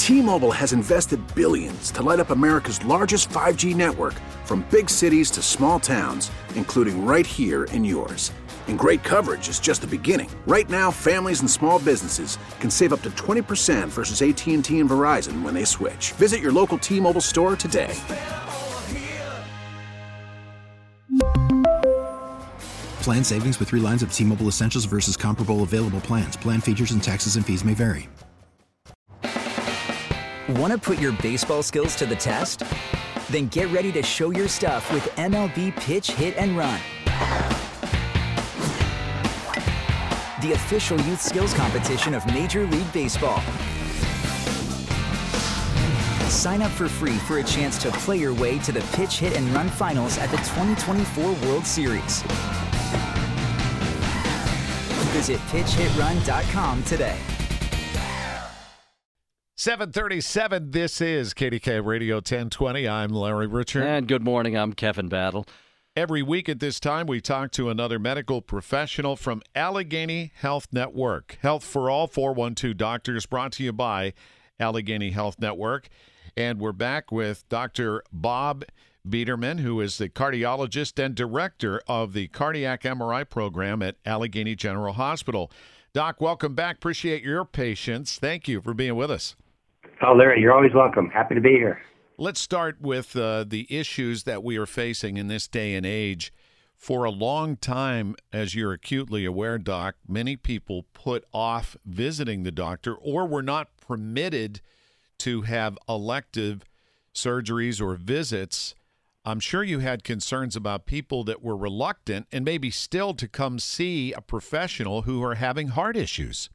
T-Mobile has invested billions to light up America's largest 5G network, from big cities to small towns, including right here in yours. And great coverage is just the beginning. Right now, families and small businesses can save up to 20% versus AT&T and Verizon when they switch. Visit your local T-Mobile store today. Plan savings with 3 lines of T-Mobile Essentials versus comparable available plans. Plan features and taxes and fees may vary. Want to put your baseball skills to the test? Then get ready to show your stuff with MLB Pitch, Hit, and Run, the official youth skills competition of Major League Baseball. Sign up for free for a chance to play your way to the Pitch, Hit, and Run finals at the 2024 World Series. Visit pitchhitrun.com today. 7:37, this is KDK Radio 1020. I'm Larry Richard. And good morning, I'm Kevin Battle. Every week at this time, we talk to another medical professional from Allegheny Health Network. Health for All 412 Doctors, brought to you by Allegheny Health Network. And we're back with Dr. Bob Biederman, who is the cardiologist and director of the cardiac MRI program at Allegheny General Hospital. Doc, welcome back. Appreciate your patience. Thank you for being with us. Oh, Larry, you're always welcome. Happy to be here. Let's start with the issues that we are facing in this day and age. For a long time, as you're acutely aware, Doc, many people put off visiting the doctor or were not permitted to have elective surgeries or visits. I'm sure you had concerns about people that were reluctant and maybe still to come see a professional who are having heart issues.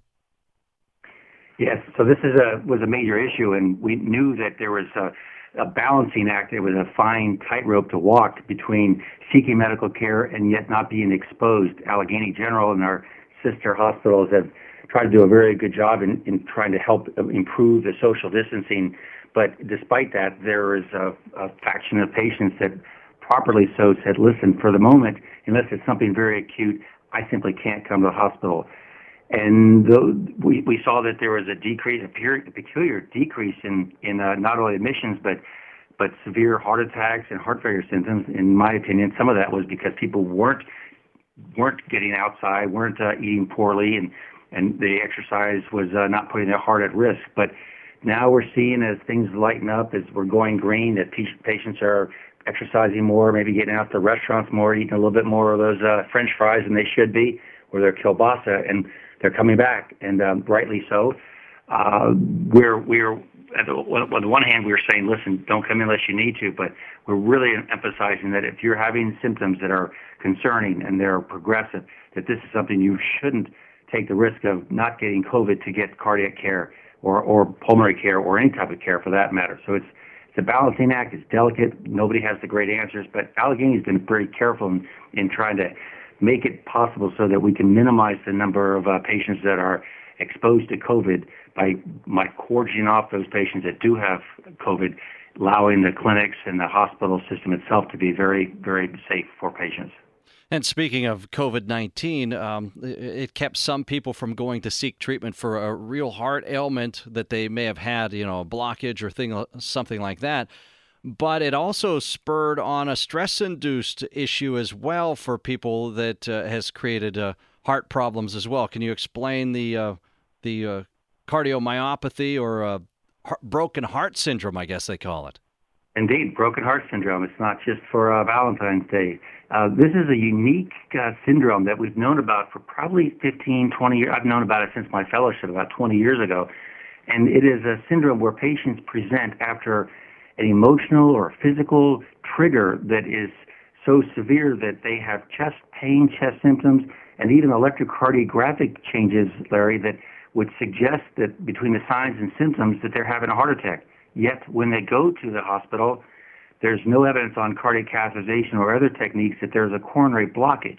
Yes, so this was a major issue, and we knew that there was a balancing act. It was a fine tightrope to walk between seeking medical care and yet not being exposed. Allegheny General and our sister hospitals have tried to do a very good job in trying to help improve the social distancing. But despite that, there is a faction of patients that properly so said, listen, for the moment, unless it's something very acute, I simply can't come to the hospital. And we saw that there was a peculiar decrease in not only admissions, but severe heart attacks and heart failure symptoms. In my opinion, some of that was because people weren't getting outside, weren't eating poorly, and the exercise was not putting their heart at risk. But now we're seeing, as things lighten up, as we're going green, that patients are exercising more, maybe getting out to restaurants more, eating a little bit more of those French fries than they should be, or their kielbasa, and they're coming back, and rightly so. We're on the one hand, we were saying, listen, don't come in unless you need to, but we're really emphasizing that if you're having symptoms that are concerning and they're progressive, that this is something you shouldn't take the risk of not getting COVID to get cardiac care or pulmonary care or any type of care for that matter. So it's a balancing act. It's delicate. Nobody has the great answers, but Allegheny's been very careful in trying to make it possible so that we can minimize the number of patients that are exposed to COVID by gorging off those patients that do have COVID, allowing the clinics and the hospital system itself to be very, very safe for patients. And speaking of COVID-19, it kept some people from going to seek treatment for a real heart ailment that they may have had, a blockage or something like that. But it also spurred on a stress-induced issue as well for people that has created heart problems as well. Can you explain the cardiomyopathy or broken heart syndrome, I guess they call it? Indeed, broken heart syndrome. It's not just for Valentine's Day. This is a unique syndrome that we've known about for probably 15, 20 years. I've known about it since my fellowship about 20 years ago. And it is a syndrome where patients present after an emotional or physical trigger that is so severe that they have chest pain, chest symptoms, and even electrocardiographic changes, Larry, that would suggest that between the signs and symptoms that they're having a heart attack. Yet when they go to the hospital, there's no evidence on cardiac catheterization or other techniques that there's a coronary blockage.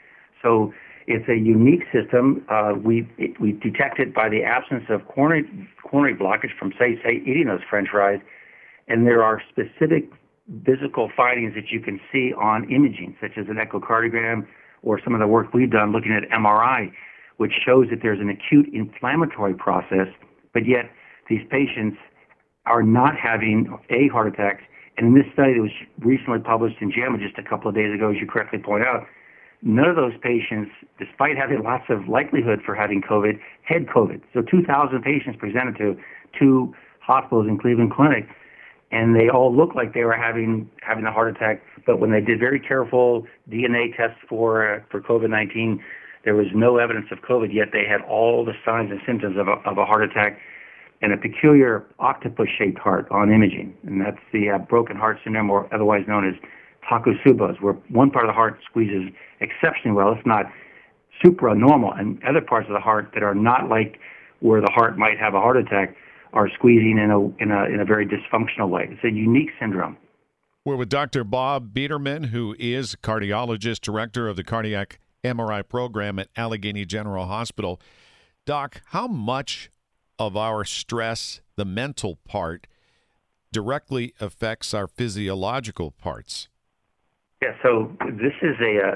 So it's a unique system. We detect it by the absence of coronary blockage from, say, eating those French fries. And there are specific physical findings that you can see on imaging, such as an echocardiogram or some of the work we've done looking at MRI, which shows that there's an acute inflammatory process, but yet these patients are not having a heart attack. And in this study that was recently published in JAMA just a couple of days ago, as you correctly point out, none of those patients, despite having lots of likelihood for having COVID, had COVID. So 2,000 patients presented to 2 hospitals in Cleveland Clinic, and they all looked like they were having a heart attack. But when they did very careful DNA tests for COVID-19, there was no evidence of COVID, yet they had all the signs and symptoms of a heart attack and a peculiar octopus-shaped heart on imaging. And that's the broken heart syndrome, or otherwise known as Takotsubo, where one part of the heart squeezes exceptionally well, if not supra-normal, and other parts of the heart that are not like where the heart might have a heart attack are squeezing in a very dysfunctional way. It's a unique syndrome. We're with Dr. Bob Biederman, who is cardiologist, director of the cardiac MRI program at Allegheny General Hospital. Doc, how much of our stress, the mental part, directly affects our physiological parts? Yeah, so this is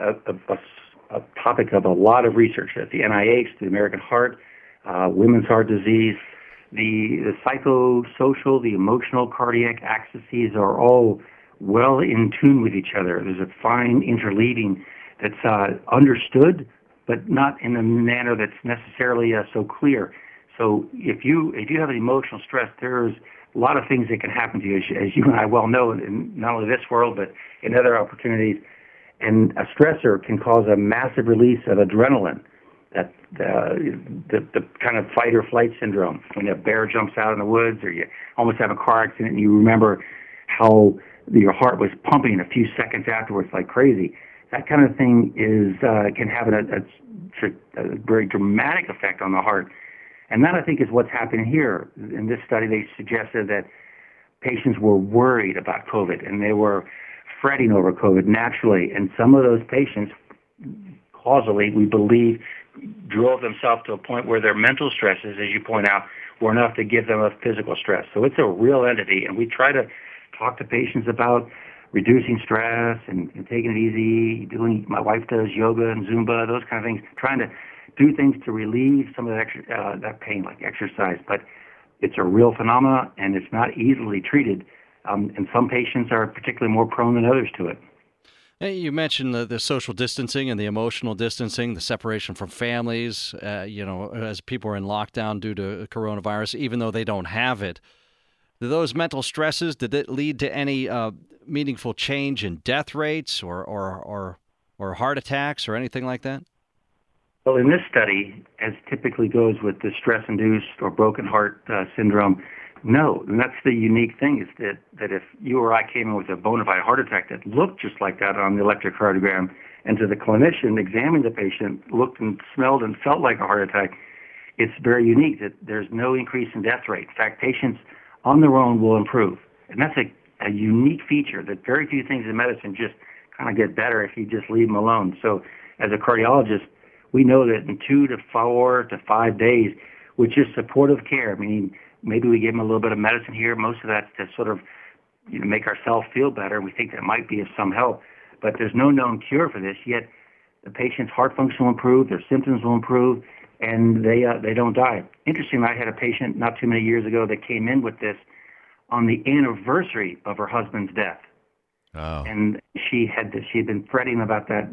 a topic of a lot of research at the NIH, the American Heart, Women's Heart Disease. The psychosocial, the emotional cardiac axes are all well in tune with each other. There's a fine interleaving that's understood, but not in a manner that's necessarily so clear. So if you have an emotional stress, there's a lot of things that can happen to you, as you and I well know, in not only this world, but in other opportunities. And a stressor can cause a massive release of adrenaline, that the kind of fight or flight syndrome, when a bear jumps out in the woods, or you almost have a car accident and you remember how your heart was pumping a few seconds afterwards like crazy. That kind of thing can have a very dramatic effect on the heart. And that, I think, is what's happening here. In this study, they suggested that patients were worried about COVID, and they were fretting over COVID naturally. And some of those patients, causally, we believe, drove themselves to a point where their mental stresses, as you point out, were enough to give them a physical stress. So it's a real entity, and we try to talk to patients about reducing stress and taking it easy, my wife does yoga and Zumba, those kind of things, trying to do things to relieve some of that pain, like exercise. But it's a real phenomenon, and it's not easily treated. And some patients are particularly more prone than others to it. You mentioned the social distancing and the emotional distancing, the separation from families, as people are in lockdown due to coronavirus, even though they don't have it. Those mental stresses, did it lead to any meaningful change in death rates or heart attacks or anything like that? Well, in this study, as typically goes with the stress-induced or broken heart syndrome, no. And that's the unique thing, is that if you or I came in with a bona fide heart attack that looked just like that on the electrocardiogram, and to the clinician examining the patient, looked and smelled and felt like a heart attack, it's very unique that there's no increase in death rate. In fact, patients on their own will improve. And that's a unique feature that very few things in medicine just kind of get better if you just leave them alone. So as a cardiologist, we know that in 2 to 4 to 5 days, with just supportive care, meaning maybe we give them a little bit of medicine here, most of that to sort of make ourselves feel better. We think that might be of some help. But there's no known cure for this, yet the patient's heart function will improve, their symptoms will improve, and they don't die. Interestingly, I had a patient not too many years ago that came in with this on the anniversary of her husband's death. Oh. And she had been fretting about that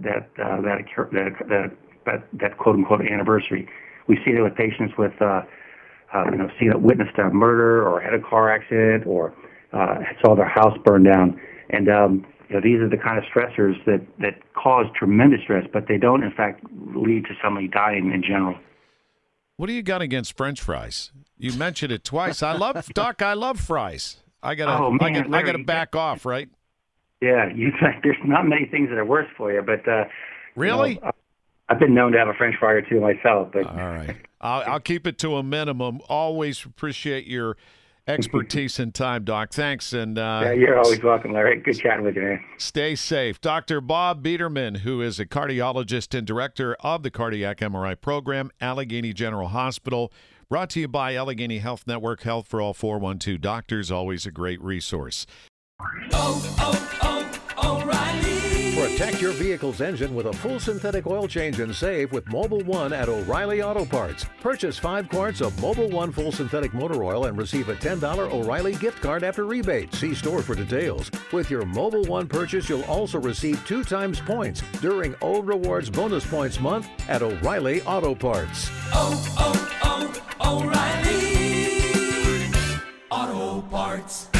quote unquote anniversary. We see that with patients with witnessed a murder or had a car accident or saw their house burn down, and these are the kind of stressors that cause tremendous stress, but they don't in fact lead to somebody dying in general. What do you got against French fries? You mentioned it twice. I love fries. I gotta back off, right? Yeah, there's not many things that are worse for you, but really, I've been known to have a French fry or two myself. But all right, I'll keep it to a minimum. Always appreciate your expertise and time, Doc. Thanks, and you're always welcome, Larry. Good chatting with you, man. Stay safe. Dr. Bob Biederman, who is a cardiologist and director of the cardiac MRI program, Allegheny General Hospital, brought to you by Allegheny Health Network. Health for All 412 Doctors, always a great resource. O'Reilly. Protect your vehicle's engine with a full synthetic oil change and save with Mobil 1 at O'Reilly Auto Parts. Purchase 5 quarts of Mobil 1 full synthetic motor oil and receive a $10 O'Reilly gift card after rebate. See store for details. With your Mobil 1 purchase, you'll also receive 2 times points during O Rewards Bonus Points Month at O'Reilly Auto Parts. O'Reilly Auto Parts.